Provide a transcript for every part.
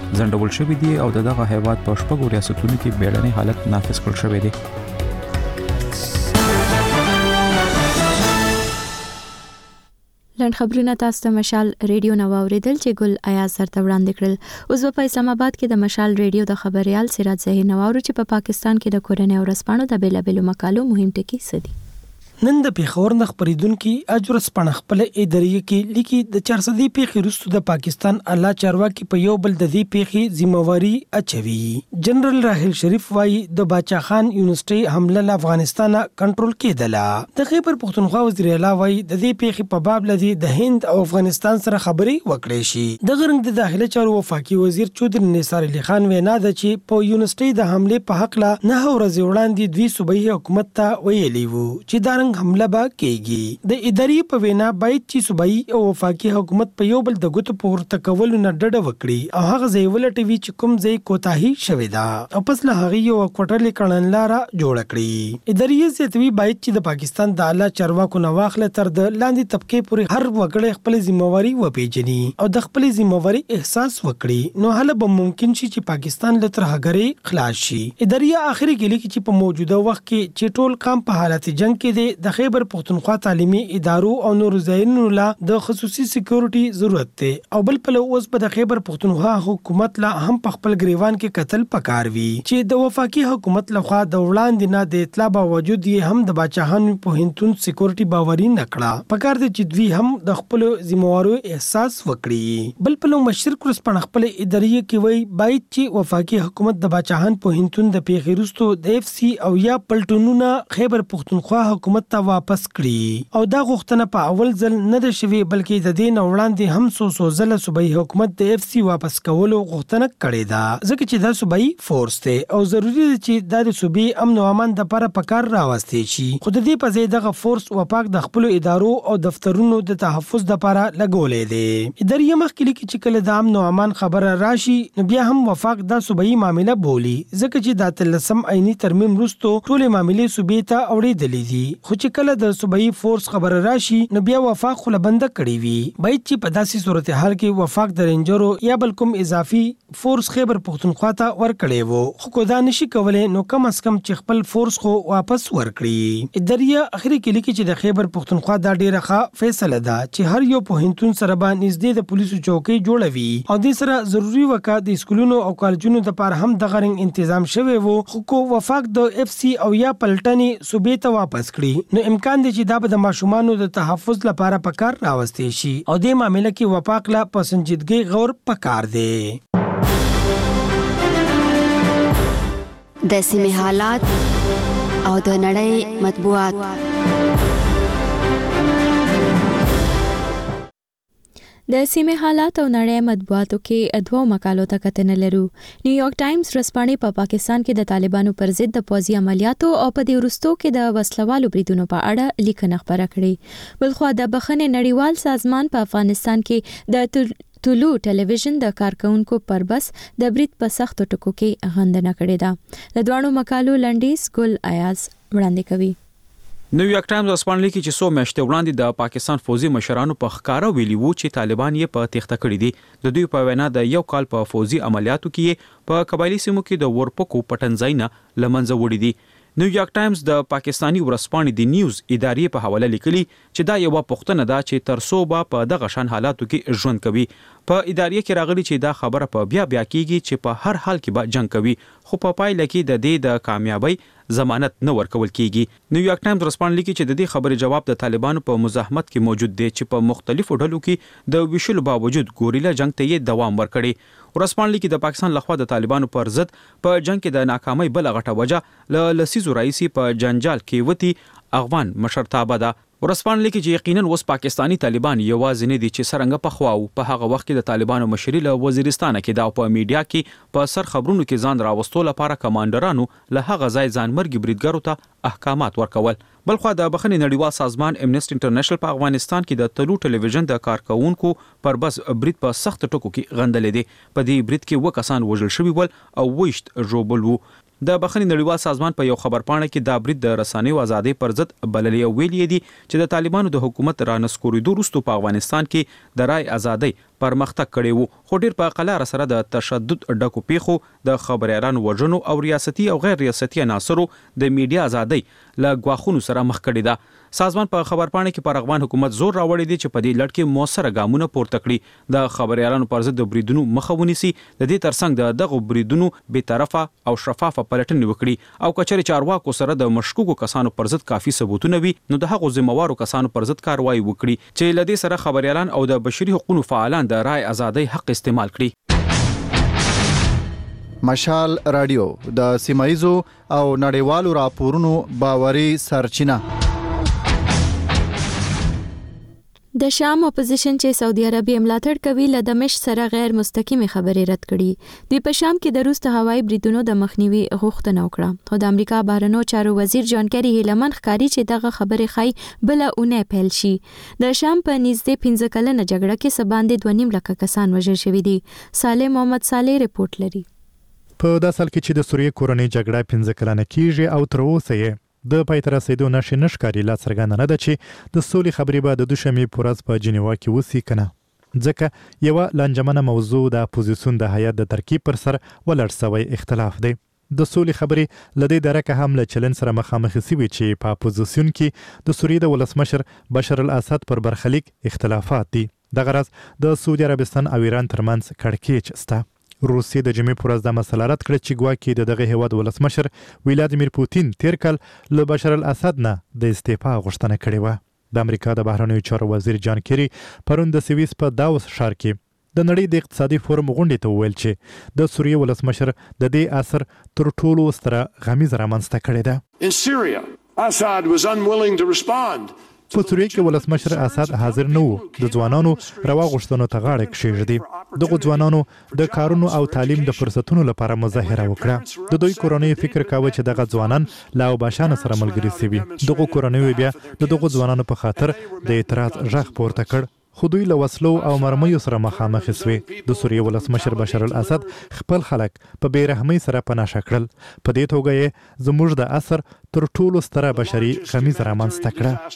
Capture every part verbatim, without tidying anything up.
ځنډول شوي دي او دغه هیواد په شپږو ریاستونو کې بیړنی حالت نافذ کړل شوی دی. لند خبرونه تاسو ته مشال ریډیو نو اوریدل چې ګل آیاز سره وړاندې کړل. اوس په اسلام آباد کې د مشال ریډیو د خبريال سراج زهیر نواورو چې په پاکستان کې د کورنۍ ورسپانو د بیلابیلو مقالو مهم ټکي سدي. نن د پیښور نه خبرېدونکو اجر سپڼ خپل ادارې کې لیکي د چار سدي پیښې وروسته د پاکستان اعلی چارواکي په یو بل د دې پیښې ذمہواری اچوي. جنرال راحل شریف وايي د باچا خان یونیورسيټي حمله له افغانستان کنټرول کېدله. د خیبر پختونخوا وزیر اعلی وايي د دې پیښې په باب لدی د هند او افغانستان سره خبرې وکړې شي. د غرنګ د داخله چارو وفاقي وزیر چودري نثار علي خان وینا ده چې په یونیورسيټي د حمله په حق لا نه ورځ وړاندې دوی صوبایي حکومت ته ویلي وو چې دا حمله به کېږي. د ادارې په وینا باید چې صوبایي او وفاقي حکومت په یو بل د ګوتو پورته کولو نه ډډه وکړي او هغه ځای ولټوي چې کوم ځای کوتاهي شوې ده او پس له هغه یو کوټلې کړنلاره جوړ کړي. ادارې زیاتوي باید چې د پاکستان د اعلی چارواکو نه واخله تر د لاندې طبقه پورې هر وګړی خپل ذمہواری وپیژني او د خپل ذمہواری احساس وکړي نو هله به ممکن شي چې پاکستان له ترهګرۍ خلاص شي. ادارې اخري کې لیکي چې په موجوده وخت کې چې ټول قام په حالت جنگ کې دی د خیبر پختونخوا تعلیمي ادارو او نور ځایونو لا د خصوصي سکیورټي ضرورت دی او بل په اوس په د خیبر پختونخوا حکومت لا هم په خپل گریوان کې قتل پکار وی چې د وفاقي حکومت لخوا د وړاندې نه د اطلاع باوجود یې هم د باچاهانو په هنتون سکیورټي باوري نکړه. پکار دی چې دوی هم د خپل ذمہوارو احساس وکړي. بل په مشرق ورسپن خپل ادارې کې وی باید چې وفاقي حکومت د باچاهان په هنتون د پیښې وروسته د اف سی او یا پلټونونه خیبر پختونخوا حکومت ته واپس کړي او دا غوښتنه په اول ځل نه ده شوې بلکې د دې نه وړاندې هم څو څو ځله صوبایي حکومت د اف سی واپس کولو غوښتنه کړې ده ځکه چې دا صوبایي فورس دی او ضروری دی چې د صوبې امن او امان لپاره پکار راوستي شي. خو د دې په ځای دغه فورس وپاک د خپل ادارو او دفترونو د تحفظ لپاره لګولې دي. ادارې مخکې لیکي چې کله د امن او امان خبره راشي نو بیا هم وفاق د صوبایي معاملې بولی ځکه چې د تلسم عیني ترمیم وروسته ټول معاملې صوبې ته اورېدلې دي. خو چې کله د صوبایي فورس خبر راشي نو بیا وفاق خله بند کړی وي. باید چې په داسې صورتحال کې وفاق د رینجرو یا بل کوم اضافي فورس خیبر پختونخوا ته ورکړي وو خو کو دا نشي کولای نو کم از کم چې خپل فورس خو واپس ورکړي. ادارې اخري کې لیکي چې د خیبر پختونخوا دا ډیره ښه فیصله ده چې هر یو په هنتون سره باندې نږدې د پولیسو چوکۍ جوړوي او د سره ضروری وکړه د سکولونو او کالجونو لپاره هم د غرنګ تنظیم شوی وو خو کو وفاق د اف سی او یا پلټنې صوبې ته واپس کړي نو امکان دی چې دا به د ماشومانو د تحفظ لپاره پکار راوستي شي او د معاملې کې وفاق لا پسندیدګي غور پکار دی. د سیمې حالات او د نړۍ مطبوعات. د سیمې حالات او نړۍ مطبوعاتو کې دوه مقالو ته کتنه لرو. نیویارک ټایمز رسپانې په پاکستان کې د طالبانو پر ضد د پوځي عملیاتو او په دې وروستو کې د وسلوالو بریدونو په اړه لیکنه خپره کړې. بلخوا د بخښنې نړیوال سازمان په افغانستان کې د طلوع ټلویزیون د کارکونکو پر بس د برید په سختو ټکو کې غندنه کړې ده. د دوانو مقالو لنډیز ګل آیاز وړاندې کوي. نیویارک ټایمز اسپان لیکي چې څو میاشتې وړاندې د پاکستان فوزي مشرانو په ښکارا ویلي وو چې طالبان یې په تېښته کړي دي. د دوی په وینا د یو کال په فوزي عملیاتو کې په قبایلی سیمو کې د ورپکو پټنځای نه لمنځه وړي دي. نیویارک ټایمز د پاکستانی ورسپانې د نیوز ادارې په حواله لیکلي چې دا یو پوښتنه ده چې تر څو به په دغه شان حالاتو کې ژوند کوي. په ادارې کې راغلي چې دا خبره په بیا بیا کیږي چې په هر حال کې به جنگ کوي خو په پایله کې د دې د کامیابی ضمانت نه ورکول کیږي. نیویارک ټایمز رسپانډ لیکي چې د دې خبرې جواب د طالبانو په مزاحمت کې موجود دی چې په مختلفو ډلو کې د ویشلو باوجود ګوریلا جنگ ته یې دوام ورکړي. ورسپانډ لیکي د پاکستان لخوا د طالبانو پر ضد په جنگ کې د ناکامۍ بل غټه وجه ل لسیزو رئیسي په جنجال کې وتی افغان مشرتابه ده. ورسپانډ لیکي چې یقینا اوس پاکستانی طالبان یوازې نه دي چې څرنګه په خواو په هغه وخت کې د طالبانو مشري له وزیرستان کې دا په میډیا کې په سر خبرونو کې ځان راوستو لپاره کمانډرانو له هغه ځای ځانمرګي بریدګرو ته احکامات ورکول. بلخوا د بخښنې نړیوال سازمان امنیسټ انټرنیشنل په افغانستان کې د طلوع ټلویزیون د کارکونکو پر بس برید په سخت ټکو کې غندلې دي. په دې برید کې و کسان وژل شوي ول او وښت ژوبل وو. د بخښنې نړیوال سازمان په یو خبرپاڼه کې دا برید د رسنیو ازادۍ پر ضد بللی او ویلي دي چې د طالبانو د حکومت رانسکورېدو وروسته په افغانستان کې د رای ازادۍ پرمختګ کړی وو، خو ډیر په قلاره سره د تشدد ډکو پیښو، د خبريالانو وژنو او ریاستي او غیر ریاستي عناصرو د میډیا ازادۍ له ګواښونو سره مخ کړی ده. سازمان په خبرپاڼه کې پر افغان حکومت زور راوړی دی چې په دې لړ کې موثره ګامونه پورته کړي، د خبريالانو پر ضد د بریدونو مخه ونیسي، د دې ترڅنګ د دغه بریدونو بې طرفه او شفافه پلټنې وکړي او کچري چارواکو سره د مشکوکو کسانو پر ضد کافي ثبوتونه وي نو د هغو ذمہوارو کسانو پر ضد کاروایی وکړي چې لدې سره خبريالان او د بشري حقوقو فعالان د رای ازادۍ حق استعمال کړي. مشال رادیو د سیمایزو او نړیوالو راپورونو باوري سرچینه. د شام اپوزیشن چې سعودي عربیه ملاتړ کوي له دمشق سره غیر مستقیمه خبرې رد کړي. د په شام کې د روس د هوایي بریدونو د مخنیوي غوښتنه وکړه، خو د امریکا بهرنیو چارو وزیر جان کری هیلمن ښکاري چې دغه خبرې خای بل اونې پیل شي. د شام په نږدې پنځه کلنه جګړه کې سباندې دوه نیم لکه کسان وژل شوي دي. صالح محمد صالح رپورټ لري. په داسې حال کې چې د سوریې کورنۍ جګړه پنځه کلنه کیږي او تر اوسه یې د پای ته رسیدو نښې نه ښکاري، لا څرګنده نه ده چې د سولې خبرې به د دوشنبې په ورځ په جنیوا کې وسي که نه، ځکه یوه لانجمنه موضوع د اپوزیسیون د هیات د ترکیب پر سر ولاړ سوی اختلاف دی. د سولې خبرې له دې درکه هم له چلن سره مخامخ سوي چې په اپوزیسیون کې د سوریې د ولسمشر بشر الاسد پر برخلیک اختلافات دي. دغه راز د سعودي عربستان او ایران ترمنځ کړکېچ شته. روسیې د جمعې پر ورځ د مسله رد کړه چې ګواکې د دغه هیواد ولسمشر ولادیمیر پوتین تیر کال له بشر الاسد نه د استعفا غوښتنه کړې وه. د امریکا د بهرنیو چارو وزیر جان کری پرون د سویس په داوس ښار کې د نړۍ د اقتصادي فورم غونډې ته وویل چې د سوریې ولسمشر د دې اثر تر ټولو ستره غمیزه رامنځته کړې ده. In Syria, Assad was unwilling to respond. په سوریې کې ولسمشر اسد حاضر نه وو د ځوانانو روا غوښتنو ته غاړه کښېږدي. دغو ځوانانو د کارونو او تعلیم د فرصتونو لپاره مظاهره وکړه. د دوی کورنۍ فکر کاوه چې دغه ځوانان له اوباشانو سره ملګري سوي. دغو کورنیو بیا د دغو ځوانانو په خاطر د اعتراض غږ پورته کړ، خو دوی له وسلو او مرمیو سره مخامخ سوي. د سوریې ولسمشر بشر الاسد خپل خلک په بې رحمۍ سره پناه کړل. په دې توګه یې زموږ د عصر تر ټولو ستره بشري غمیزه رامنځته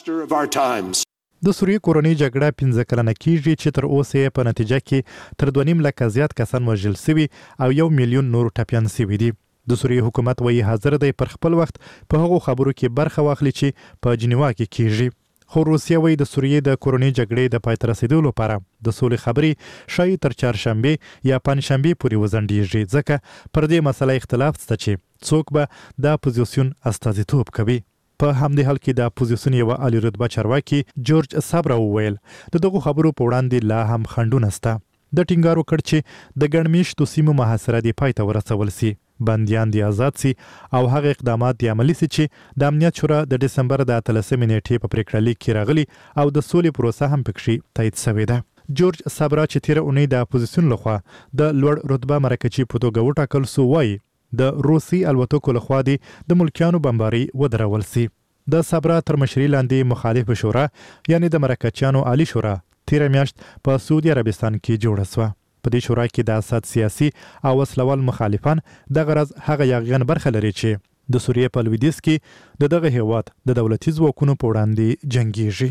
کړه. د سوریې کورنۍ جګړه پنځه کلنه کیږي چې تر اوسه یې په نتیجه کې تر دوه نیم لکه زیات کسان وژل سوي او یو میلیون نور ټپیان سوي دي. د سوریې حکومت وایي حاضر دی پر خپل وخت په هغو خبرو کې برخه واخلي چې په جنیوا کې کیږي. خو روسیه وایي د سوریې د کورنۍ جګړې د پای ته رسیدو لپاره د سولې خبرې شاید تر چهارشنبې یا پنجشنبې پورې وځنډېږي، ځکه پر دې مسله اختلاف شته چې څوک به د اپوزیسیون استازیتوب کوي. په همدې حال کې د اپوزیسیون یوه عالی رتبه چارواکي جورج صبره وویل د دغو خبرو په وړاندې لا هم خنډونه شته. د ټینګار وکړ چې د ګڼ میشتو سیمو محاصره دې پای ته ورسول سي، بندیان دې آزاد سي او هغه اقدامات دې عملي سي چې د امنیت شورا د ډسمبر د اتلسمې نیټې په پریکړه لیک کې راغلي او د سولې پروسه هم پکښې تایید شوې ده. جورج صبره چې تیره اونۍ د اپوزیسیون لخوا د لوړ رتبه مرکچي په توګه وټاکل سو وایي د روسي الوتکو لخوا دې د ملکیانو بمباري ودرول سي. د صبره تر مشرۍ لاندې مخالف شورا یعنی د مرکچیانو عالی شورا تیره میاشت په سعودي عربستان کې جوړه سوه. په دې شورا کې د اسد سیاسي او وسلوال مخالفان د غرض هغه یاغیان برخه لري چې د سوریې په لویدیځ کې د دغه هیواد د دولتي ځواکونو په وړاندې جنګیږي.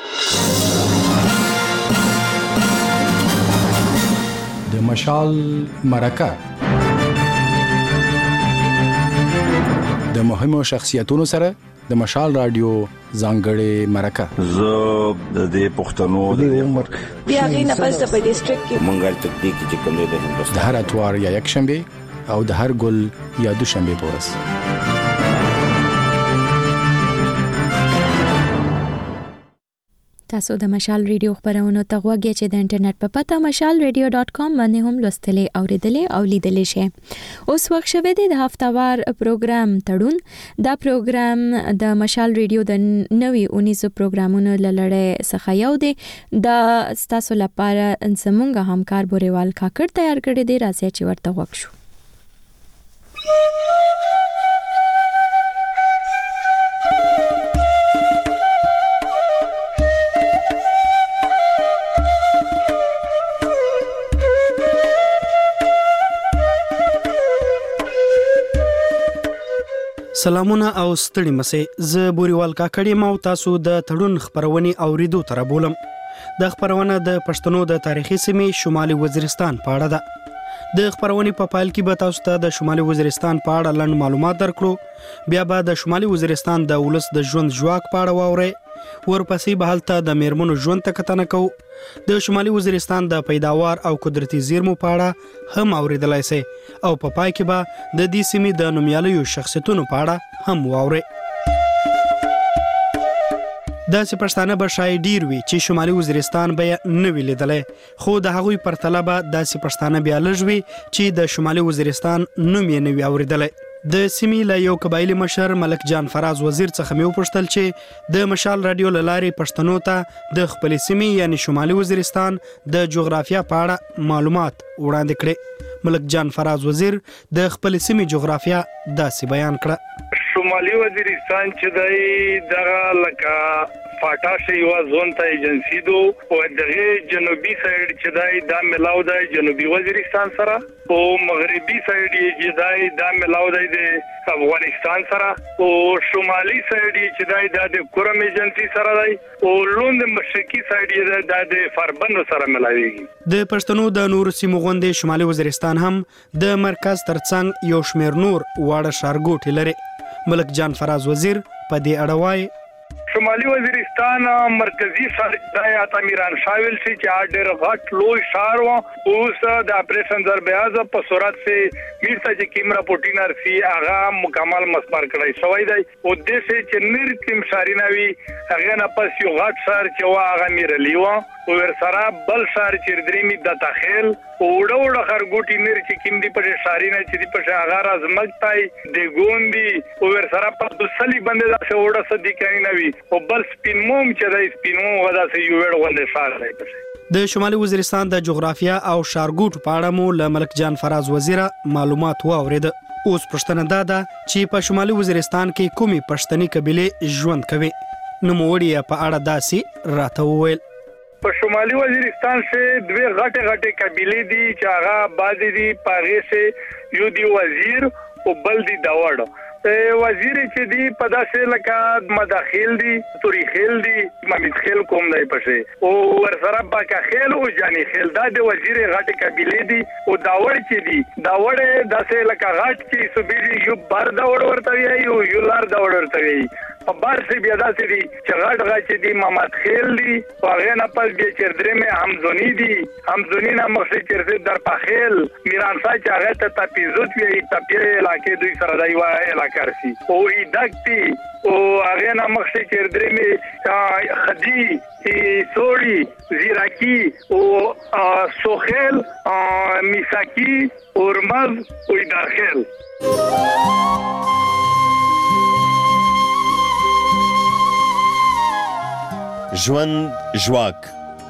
د مشال مرکه د مهمو شخصیتونو سره د مشال رادیو ځانګړې مرکه. زه د دې پښتنو د عمر بیا غي نه پس په ډیسټریکټ کې منګل تکنیک چې کوم دی د هندوستان د هر اتوار یا یک شنبه او د هر ګل یا دوشنبه په ورځ. تاسو د مشال ریډیو خبرونو ته غوږی چې د انټرنیټ په پته مشال ریډیو ډاٹ کام باندې هم لوستلې اوریدلې او لیدلې شئ. اوس وخت شوه د هفتهوار پروګرام تړون. دا پروګرام د مشال ریډیو د نوي اونیسو پروګرامونو لړۍ څخه یو دی. دا تاسو لپاره زموږ همکار بوریوال کاکړ تیار کړی دی، راځي چې ورته وګورئ شو. سلامونه او ستړي مسه ز بوريوال کاکړی مو تاسو د تړون خبرونې اوریدو تر بولم د خبرونه د پښتنو د تاریخي سیمې شمالي وزیرستان په اړه ده د خبرونې په پایل کې به تاسو ته د شمالي وزیرستان په اړه لنډ معلومات درکړو بیا به د شمالي وزیرستان د ولس د ژوند ژواک په اړه واورئ ورپسې به هلته د میرمنو ژوند ته کتنه کوو د شمالي وزیرستان د پیداوار او قدرتي زیرمو په اړه هم اوریدلای شئ او په پای کې به د دې سیمې د نومیالیو شخصیتونو په اړه هم واورئ داسې پښتانه به شاید ډیر وي چې شمالي وزیرستان به نه وی لیدلی خو د هغوی پرتله به داسې پښتانه بیا لږ وي چې د شمالي وزیرستان نوم یې نه وي اوریدلی د سیمې له یو قبایلي مشر ملک جان فراز وزیر څخه مې وپوښتل چې د مشال رادیو له لارې پښتنو ته د خپلې سیمې یعنی شمالي وزیرستان د جغرافیا په اړه معلومات وړاندې کړي ملک جان فراز وزیر د خپلې سیمې جغرافیا داسې بیان کړه شمالي وزیرستان چې دی دغه لکه فاټا شي یو زون ته ایجنسی دو او دغه جنوبي سایډ چې دی دا ملاو دی جنوبي وزیرستان سره او مغربي سایډ چې دی دا ملاو دی د افغانستان سره او شمالي سایډ چې دی دا د کورم ایجنسی سره دی او لوند مشرقي سایډ دا د فربند سره ملاويږي د پښتنو د نور سیمو غونډې شمالي وزیرستان هم د مرکز ترڅنګ یو شمیر نور واړه ښارګوټي لري ملک جان فراز وزیر په دې اړه وایي شمالي وزیرستان مرکزی ښار د امیران شاویل سي چې ډېر غټ لوی ښار و اوس د اپریشن ضربه‌از په صورت سي میرته چې کیمرا پوټینر سي هغه مکمل مسمار کړی شوی دی او د سه چې نیر تیم شاریناوي هغه نه پس یو غټ ښار چې وا هغه میرلی و او ور سره بل ښار چې درېمی د تخیل وړو وړو خرګوټی نیر چې کیم دی په شارینه چې دی په هغه رازمکتای د ګوندی او ور سره په دسلی باندې دا څه وړه صدې کوي نوي او بل سپینموم چې د سپینموم ودا سه یو وړ غونډه ښار دی د شمالي وزیرستان د جغرافیا او ښارګوټ په اړه مو له ملک جان فراز وزیر معلومات واورید اوس پښتنه دا ده چې په شمالي وزیرستان کې کومي پښتني قبيله ژوند کوي نو موړي په اړه داسي راته وویل په شمالي وزیرستان سے دوه غټه غټه قبيله دي چې هغه بازي دي پاغه سے یو دی وزیر او بل دی داوړ وزیر چې دی په داسې لکه مداخل دی توري خیل دی مامید خیل کوم دی پښه او ورسره باکا خیل او جانی خیل دا د وزیر غټ قبيله دی او داوړ چې دی داوړ داسې لکه غټ چې سبيري یو بار داوړ ورته وی یو یو لار داوړ ورته وی په بار سي بیا داسې دی چې غټ غټ چې دی محمد خیل دی هغه نه پس به چردرې مې همزونی دی همزونی نه مخې چرته در په خیل میران سا چې هغه ته تپیزوت وی تپیره علاقې دوی سره دی وای کرسی او ای دکتی او هغه نه مخې چردرې مې خدي سوړی زیراکی او سوخل میساکی اورمز او داخل ژوند ژواک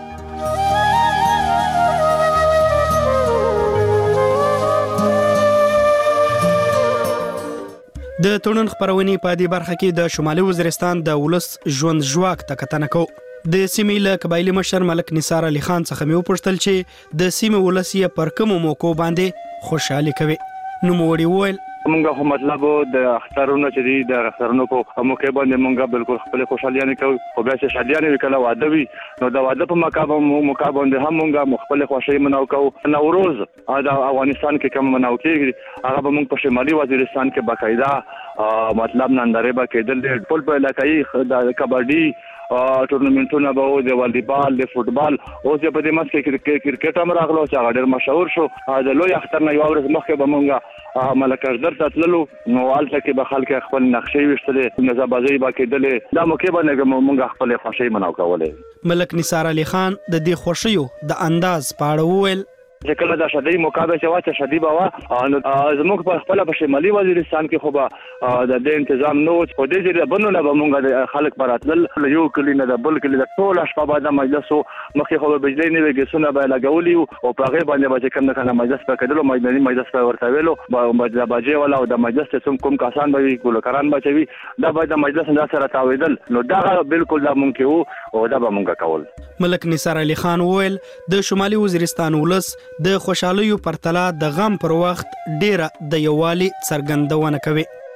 د تړون خبرونې په دې برخه کې د شمالي وزیرستان د ولس ژوند ژواک ته کتنه کوو د سیمې له قبایلي مشر ملک نثار علي خان څخه مې وپوښتل چې د سیمې ولس یې پر کومو موقعو باندې خوشحالي کوي نو موړي وویل مونږه خو مطلب د اخترونو چې دی د اخترونو په موقع باندې مونږه بالکل خپل خوشحالي کوو او بیا چې شادیانه وکړه واده وي نو د واده په موقع باندې هم مونږه خپل خوشحالي مناو کوو نوروز د افغانستان کې کوم مناو کیږي هغه به مونږ په شمالي وزیرستان کې باقاعده مطلب ننداره به کېدل ټول په علاقې د کبډي ټورنمنټونه به د والیبال د فوتبال او چې په دې مسکه کې کرکټ هم راغلو چې هغه ډېر مشهور شو د لوی اختر نه یو ورځ مخکې به مونږه ملکرزدر ته تللو نو هلته کې به خلک خپل نقشې ویشتلې نظابازۍ به کېدلې دا موقع باندې مونږ خپل خوښۍ مناو کولې ملک نثار علي خان د دې خوښیو د انداز په اړه وویل چې کله د شادي مقابله چې واچ شادي باوا زموږ په خپل په شمالي وزیرستان کې خو به د دې تنظیم نو په دې ځای باندې له مونږ د خلک براتل یو کلی نه د بل کلی د ټول شپه بعد مجلس مخې خو بجلی نه وګسونه به لګولي او په هغه باندې به کوم نه کنه مجلس په کډلو مجلس مجلس په ورته ویلو د باجې ولا او د مجلس څوم کوم کسان به ګلکران بچوي دا به د مجلس نه سره تاویدل نو دا بالکل دا ممکن او دا به مونږ کول ملک نثار علي خان وویل د شمالي وزیرستان ولس د خوشحالیو پرتله د غم پر وخت ډیره د یووالي څرګندونه کوي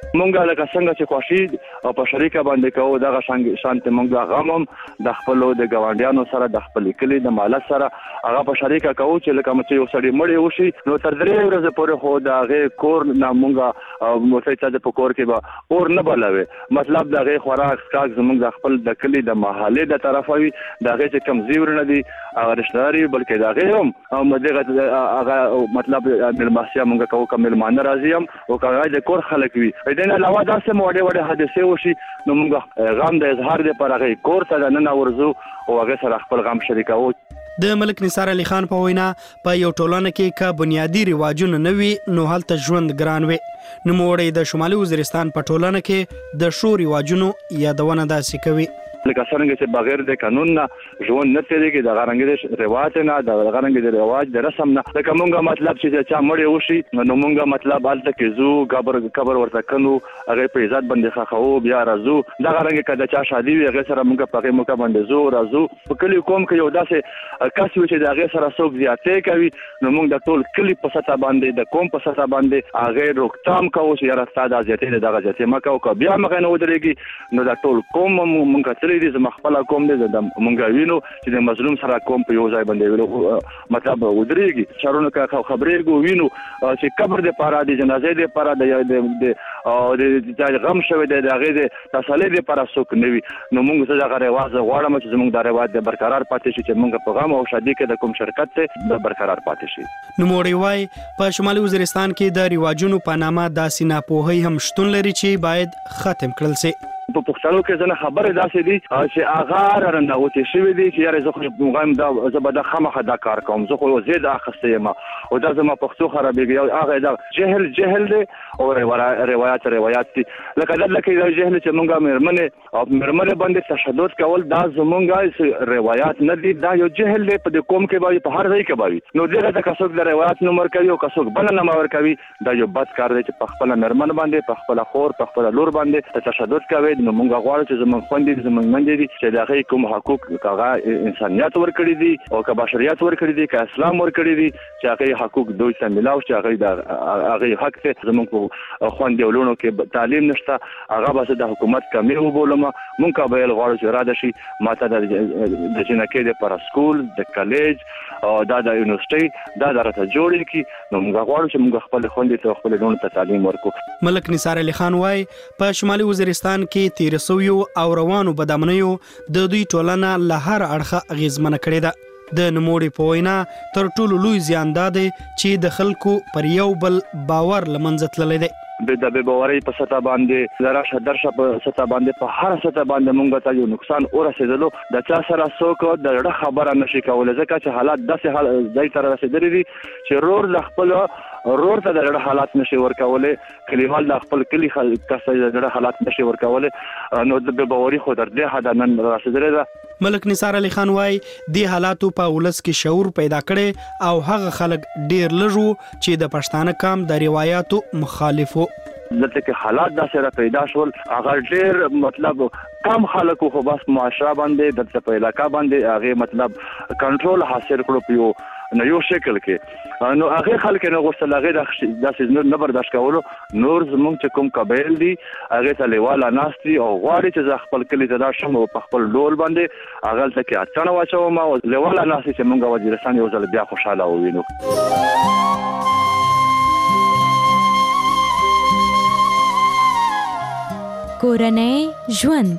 مونږه لکه څنګه چې خوشي او په شریکه باندې کوو دغه شانت مونږه غمم د خپل د ګاونډیانو سره د خپل کلی د مالک سره هغه په شریکه کوو چې لکه چې یو سړی مړی وشي نو تر درې ورځې پورې خو د هغه کور نه مونږه موسی چې په کور کې به اور نه بلوي مطلب د هغه خوراک کاک زمونږ د خپل د کلی د محلې د طرفه وي د هغه چې کم زیور نه دي هغه رشتہداري بلکې د هغه هم مدغه هغه مطلب ملماسیا مونږ کوو کوم ملمان راځي هم او هغه د کور خلک وي دین علاوه داسې موډه وړه حادثه وشي نو موږ غم د اظهار لپاره هغه کور ته نه ورزو او هغه سره خپل غم شریکو. د ملک نثار علي خان په وینا په یو ټولنه کې کا بنیادی رواجونه نه وي نو هلته ژوند ګران وي. نو موړی د شمالي وزیرستان په ټولنه کې د شو رواجونو یادونه داسې کوي لکه څنګه چې بغیر د قانون نه ژوند نه تیریږي د غرنګ د رواج نه د غرنګ د رواج د رسم نه لکه مونږه مطلب چې چا مړی وشي نو مونږه مطلب الته کې زو قبر قبر ورته کنو هغه په عزت باندې خخو بیا راځو د غرنګ کده چا شادي وي هغه سره مونږه په موقع باندې زو راځو په کلی کوم کې یو داسې کس وي چې د هغه سره څوک زیاتې کوي نو مونږ د ټول کلی په سطح باندې د کوم په سطح باندې هغه روکتام کوو چې یاره ستاسو د زیاتې دغه زیاتې مکه او بیا مغه نه ودرېږي نو د ټول کوم مونږ دې زما خپل کوم دې د مونږ وینو چې د مظلوم سره کوم په یو ځای باندې ویلو مطلب ودرېږي شارونه کا خبرې کو وینو چې قبر دې پاره د جنازې دې پاره د د غم شوی د هغه د تسلی دې پاره څوک نوي نو مونږ څه هغه رواج غواړم چې زموږ د رواج د برقرار پاتې شي چې مونږ په غم او شادي کې د کوم شرکت ته د برقرار پاتې شي. نو موړی وای په شمالي وزیرستان کې د رواجونو په نامه داسې ناپوهي هم شتون لري چې باید ختم کړل شي. په پښتنو کې ځنه خبره داسې دي چې هغه رنده شوی دی چې یاره زه خو مغایم دا زبده خامخه دا کار کوم زه خو زید اخسته یم او دا زما پښتو خرابېږي هغه دا جهل جهل دی او روایت روایت دي لکه دا لکه دا جهل چې مونږه مرمنه او مرمنه باندې تشدد کول دا زمونږه روایت نه دي دا یو جهل دی په کوم کې به په هر ځای کې به نو دغه د کڅوک د روایت نمبر کوي او کڅوک بل نه مور کوي دا یو بد کار دی چې په خپل مرمنه باندې په خپل خور په خپل لور باندې تشدد کوي نو موږ غواړو چې زموږ خوندې زموږ منډې دي چې دغه کوم حقوق کاغه انسانيت ورکړي دي او که بشریت ورکړي دي که اسلام ورکړي دي چې هغه حقوق دوی ته ملاو چې هغه د هغه حق ته زموږ خوندې ولونو کې تعلیم نشته هغه به د حکومت کمی وبولم موږ به غواړو چې را دشي ماته د جنکې د پر سکول د کالج او دا د یونیورسيټي دا درته جوړی کی نو موږ غواړو چې موږ خپل خوندې ته خپل ولونو ته تعلیم ورکو. ملک نثار علي خان وای په شمالي وزیرستان کې تیر سویو او روانو بدامنیو د دوی ټولنه له هر اړخه اغیزمنه کړې ده. د نموړي په وینا تر ټولو لوی زیان ده چې د خلکو پر یو بل باور لمنځه تللی دی. د د باورې په سطح باندې دراشه درشه په سطح باندې په هر سطح باندې مونږ ته یو نقصان ورسېدلو د چا سره څوک د خبره نشي کولای ځکه چې حالات داسې حال ځای ته رسېدلي دي چې رور د خپل رور ته د حالات نشي ورکولای کلیوال د خپل کلی کسه د حالات نشي ورکولای نو د باورې خو در دې حد نن رسېدلې ده. ملک نثار علي خان وای د حالاتو په ولس کې شعور پیدا کړي او هغه خلک ډیر لږو چې د پښتانه کام د روایتو مخالفو دلته کې حالات داسې را پیدا شول هغه ډېر مطلب کم خلکو خو بس معاشره باندې دلته په علاقہ باندې هغه مطلب کنټرول حاصل کړو پیو نو یو شکل کې نو هغه خلک نه غوښتل هغه داسې نه برداشت کولو نور زموږ چې کوم قبایل دي هغه ته لیواله ناستي او غواړي چې خپل کلی ته دا شم په خپل ډول باندې هغه ته کې اچانه واچوم او لیواله ناستي چې موږ وزیرستان یو ځل بیا خوشاله ووینو. کورنۍ ژوند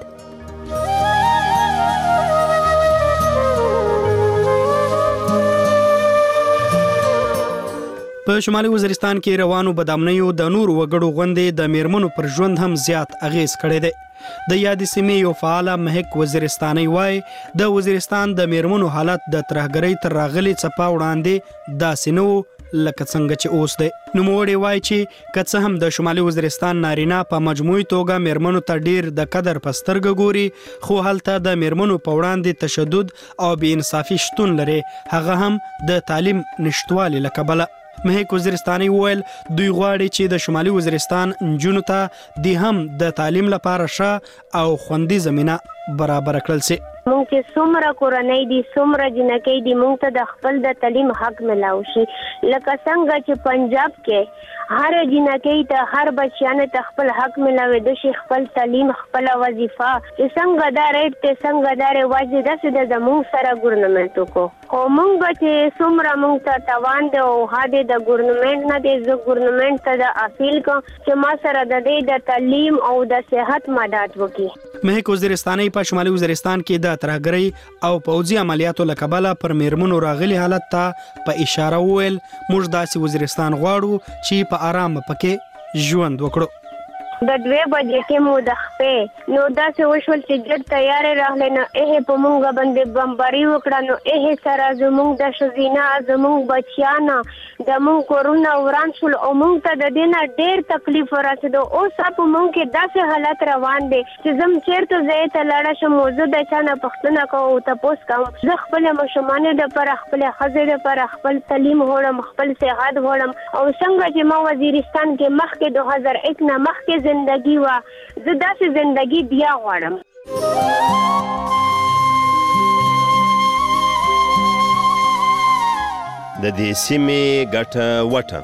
په شمالي وزیرستان کې روانو بدامنیو د نور وګړو غوندې د میرمنو پر ژوند هم زیات اغیز کړی دی. د یادې سیمې یو فعال مهک وزیرستاني وای د وزیرستان د میرمنو حالت د ترهګرۍ تر راغلي څپا وړاندې داسې نه لکه څنګه چې اوس دی. نوموړی وای چې که څه هم د شمالي وزیرستان نارینه په مجموعي توګه میرمنو ته ډیر د قدر په سترګه ګوري خو هلته د میرمنو په وړاندې تشدد او بې انصافي شتون لري هغه هم د تعلیم نشټوالي له کبله. مهک وزیرستاني وویل دوی غواړي چې د شمالي وزیرستان نجونو ته د هم د تعلیم لپاره ښه او خوندي زمینه برابر کړل شي. مونږ چې څومره کورنۍ دي څومره جنکۍ دي مونږ ته د خپل د تعلیم حق ملاو شي لکه څنګه چې پنجاب کې هر جنکی ته هر بچیانه ته خپل حق ملاوي د شي خپل تعلیم خپل وظیفه چې څنګه دا ریټ ته څنګه دا رواج داسې د زموږ سره ګورنمنت کو خو موږ چې څومره موږ ته توان دی او هدا د ګورنمنت نه دی زه ګورنمنت ته د اپیل کوم چې ما سره د دې د تعلیم او د صحت مدد وکړي. مهک وزیرستاني په شمالي وزیرستان کې د ترهګرۍ او پوځي عملیاتو لکبله پر میرمنو راغلي حالت ته په اشاره وویل موږ داسې وزیرستان غواړو چې په آرام پکې ژوند وکړو. د دوه بجې کې مو د خپې نو دا څه وشول چې ګډ تیار راغله نو هه په مونږ باندې بمباري وکړه نو هه سره زمونږ د شزینا زمونږ بچیانا د مونږ کورونا وران شول او مونږ ته د دینه ډېر تکلیف ورسېدو او سب مونږ کې داسې حالت روان دي چې زم چیرته زه ته لاړه شم موضوع د چانه پښتنه کو او تاسو کوم زه خپل مشمانه د پر خپل خزر د پر خپل تعلیم هوړم خپل صحت هوړم او څنګه چې ما وزیرستان کې مخکې دوه هزار یک نه مخکې زندگی وا زه داسې زندگی بیا غواړم. د دې سیمې ګټه وټه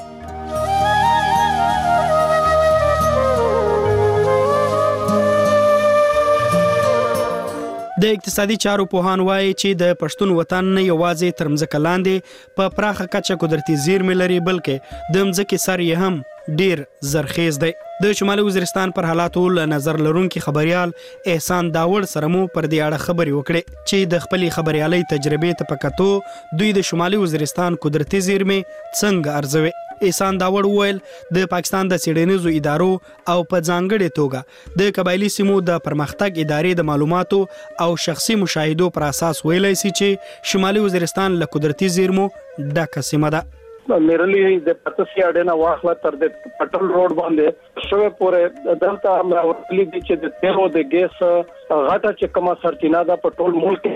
د اقتصادي چارو پوهان وایي چې د پښتون وطن نه یوازې تر مځکه لاندې په پراخه کچه قدرتي زیرمې لري بلکې د مځکې سر یې هم ډیر زرخیز دی. د شمالي وزیرستان پر حالاتو له نظر لرونکي خبريال احسان داوړ سره مو پر دې اړه خبري وکړي چې د خپل خبريالي تجربې ته پکاتو دوی د شمالي وزیرستان قدرتي زیرمې څنګه ارزوي. احسان داوړ وویل د پاکستان د سیډنیزو ادارو او په ځانګړې توګه د قبایلی سیمو د پرمختګ ادارې د معلوماتو او شخصي مشاهدو پر اساس ویلای سي چې شمالي وزیرستان له قدرتي زیرمو ډکه سیمه ده. میرلی د پتسي اډینا واخله تر د پټل روډ باندې شوه پورې دلته امراوتلی دي چې د تیرو د ګیس غاټه چې کومه سرچینه ده په ټول ملک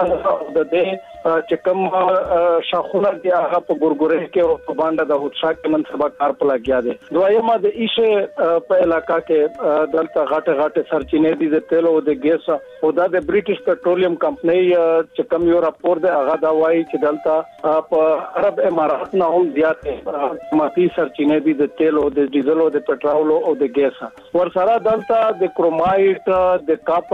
د دې چې کوم شاخونه دي هغه په ګورګورې کې او په باندې د هوښا کې منصبه کار په لګیا دي. دویمه د ایشه په علاقہ کې دلته غاټه غاټه سرچینې دي د تیل او د ګیس او د بریټیش پټرولیم کمپنی چې کوم یو راپور دی هغه دا وایي چې دلته په عرب امارات نه هم زیاتې ماتی سرچینې دي د تیل او د ډیزل او د پټرول او د ګیس ورسره دلته د کرومایټ د کاپر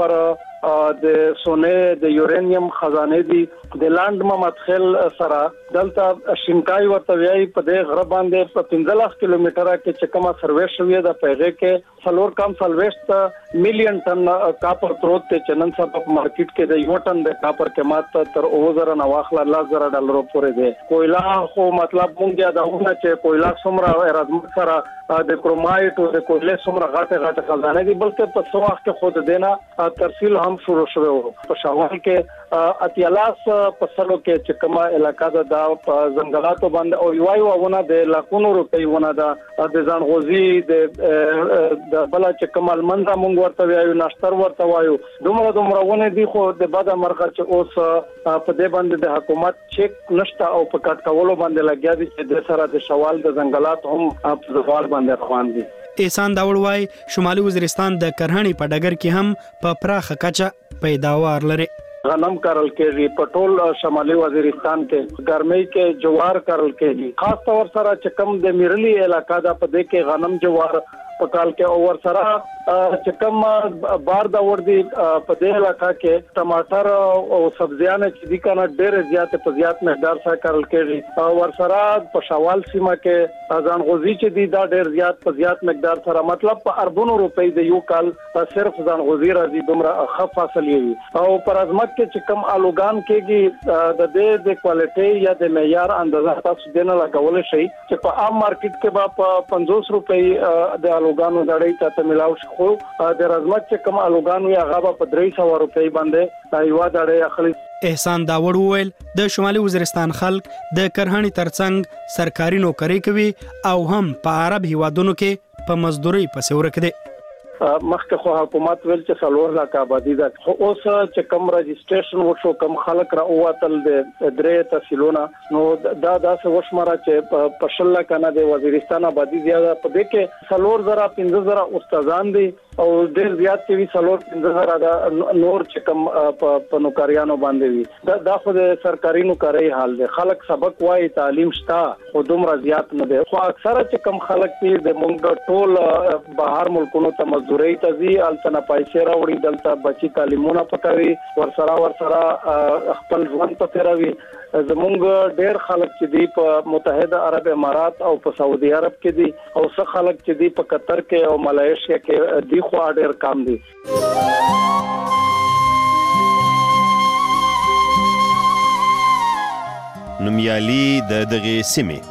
د سونه د یورانیم خزانه دي د لاند مدخل سره دلته شینکای ورته وی په د غرب باندې په پنځه کیلومتره کې چې کومه سروې شوې ده پیغه کې څلور کم سلويست میلیون ټن کاپر پروت ته چنن صاحب په مارکیټ کې د یو ټن د کاپر قیمت تر اوزره نه واخله لاس زره ډالر پورې ده. کویلا خو مطلب مونږه دا ونه چې کویلا څومره رزمت سره د کرومایټ او د کویلې څومره غاټه غاټه خزانه دي بلکې په څو وخت کې خود دینا ترسیل هم شروع شوه په شاوال کې اتیالاس په سلو کې چې کومه علاقہ ده د ځنګلاتو باندې او یو یوونه د لاکونو روپۍ ونه ده د ځانغوزي د د بل چې کومه منځه مونږ ورته وایو ناشتر ورته وایو دومره دومره ونه دي خو د بعد مرغه چې اوس په دې باندې د حکومت چیک نشته او په کټ کولو باندې لګیا دي چې د سره د شوال د ځنګلات هم په ځوال باندې روان دي. احسان داوړ وای شمالي وزیرستان د کرهڼې په ډګر کې هم په پراخه کچه پیداوار لري. غنم کرل کېږي په ټول شمالي وزیرستان کې ګرمۍ کې جوار کرل کېږي خاص طور سره چې کم د میرلی علاقہ دا په دې کې غنم جوار په کال کې او ور سره چې کم بار دا ور دي په دې علاقہ کې ټماټر او سبزیان چې دي کنه ډېر زیات په زیات مقدار سره کرل کېږي او ور سره په شوال سیمه کې ځانغوزي چې دي دا ډېر زیات په زیات مقدار سره مطلب په اربونو روپۍ د یو کال صرف ځانغوزي راځي دومره خف حاصل وي او پر ازمت کې چې کم الوګان کېږي د دې د کوالټي یا د معیار اندازه تاسو دینه لګول شي چې په عام مارکیټ کې با په پنځوس روپۍ د الوګانو دړې ته ملاو شي خو د رزمت چې کوم الوګانو یا غابه په درې سوه روپۍ باندې یو دړې اخلي. احسان داوړ وویل د شمالي وزیرستان خلک د کرهڼې ترڅنګ سرکاري نوکری کوي او هم په عرب هیوادونو کې په مزدوري پسې ورک دي. مخکې خو حکومت ویل چې څلور لک آبادی ده خو اوس چې کم رجسټریشن وشو کم خلک را اوتل د درې تحصیلونه نو دا داسې وشمره چې په شل لک نه د وزیرستان آبادی زیاده په دې کې څلور زره پنځه زره استادان دي او ډېر زیات چې وی څلور پنځه زره دا نور چې کم په نوکریانو باندې وي دا دا خو د سرکاري نوکری حال دی. خلک سبق وایي تعلیم شته خو دومره زیات نه دی. خو اکثره چې کم خلک دي د مونږ ټول بهر ملکونو ته مزدوري ته ځي الته نه پیسې راوړي دلته بچي تعلیمونه پکوي ورسره ورسره خپل ژوند په تیروي. زمونږ ډېر خلک چې دي په متحده عرب امارات او په سعودي عرب کې دي او څه خلک چې دي په قطر کې او ملایشیا کې دي خو ډېر کم دي. نومیالي د دغه سیمې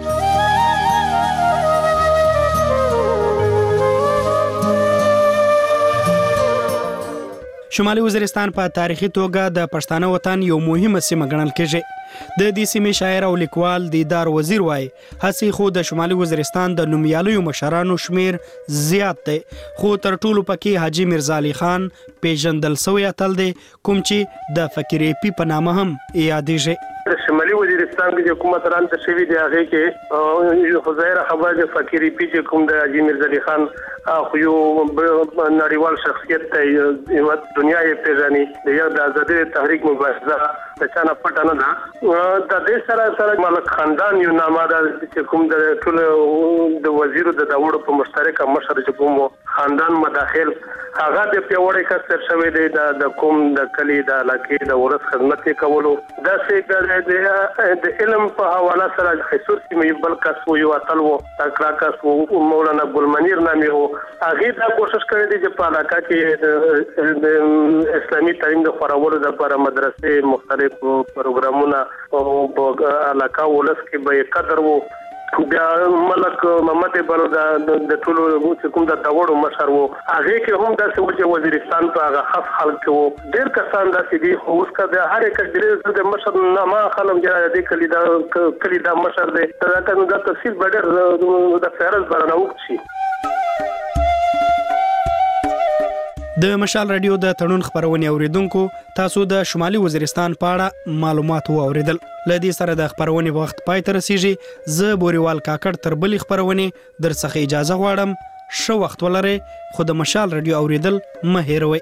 شمالي وزیرستان په تاریخي توګه د پښتانه وطن یو مهمه سیمه ګڼل کېږي. د دې سیمې شاعر او لیکوال دیدار وزیر وای هڅې خو د شمالي وزیرستان د نومیالیو مشرانو شمیر زیات دی خو تر ټولو پکې حاجی مرزا علي خان پیژندل سوی اتل دی کوم چې د فقیر پی په نامه هم یادېږي. شمالي وزیرستان کې حکومت ران ته شوی دی هغه کې خزایر خبر د فقیر پی چې کوم د حاجی مرزا علي خان خو یو نړیوال شخصیت دی یو دنیا یې پیژني د یو د آزادۍ تحریک مبارزه د چانه پټ نه ده د دې سره سره ملک خاندان یو نامه ده چې کوم د ټول د وزیر د داوود په مشترکه مشر چې کوم خاندان مداخل هغه د پیوړې کسر شوی دی د کوم د کلی د علاقې د ورس خدمت کولو دا څه د علم په حواله سره خصوصي مې بل کس یو اتل وو تکرا کس مولانا ګلمنیر نامي وو هغه دا کوشش کړی دی چې په علاقه کې د اسلامي تعلیم د خورولو لپاره مدرسې مختلف پروګرامونه او په علاقه ولس کې به قدر وو. بیا ملک محمد بل د ټولو کوم د داوړو مشر وو هغه کې هم د سوچ وزیرستان په هغه خاص خلک وو ډېر کسان د سیدي خو اوس کا هر یک ډېر د مشر نامه خلم جره د کلی دا کلی دا مشر دی دا کنه د تفصیل بډر د فیرز برنه وکړي. د مشال رادیو د تړون خبرونه اوریدونکو تاسو د شمالي وزیرستان په اړه معلومات واوریدل. لدی سره د خبرونه وخت پای ته رسیږي. زه بوريوال کاکړ تر بل خبرونه در څخه اجازه غواړم. شو وخت ولرئ خو د مشال رادیو اوریدل مه هېروئ.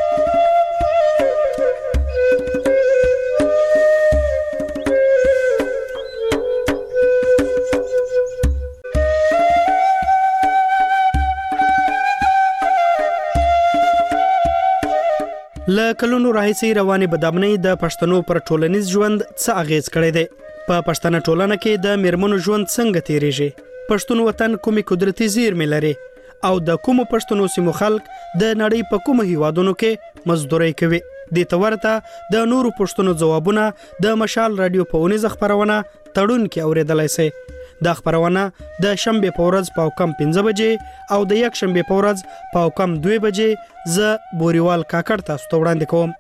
ل کلونو راهیسې روانې بدامنۍ د پښتنو پر ټولنیز ژوند څه اغیز کړی دی؟ په پښتنه ټولنه کې د میرمنو ژوند څنګه تیریږي؟ پښتون وطن کومې قدرتي زیرمې لري او د کومو پښتنو سیمو خلک د نړۍ په کومو هیوادونو کې مزدوري کوي؟ دې ته ورته د نورو پښتنو ځوابونه د مشال رادیو په اونیزه خبرونه تړون کې اوریدلای شئ. دا خبرونه د شنبه په ورځ په کم پنځه بجې او د یک شنبه په ورځ په کم دوه بجې ز بوريوال کاکړ تاسو ته وړاندې کوم.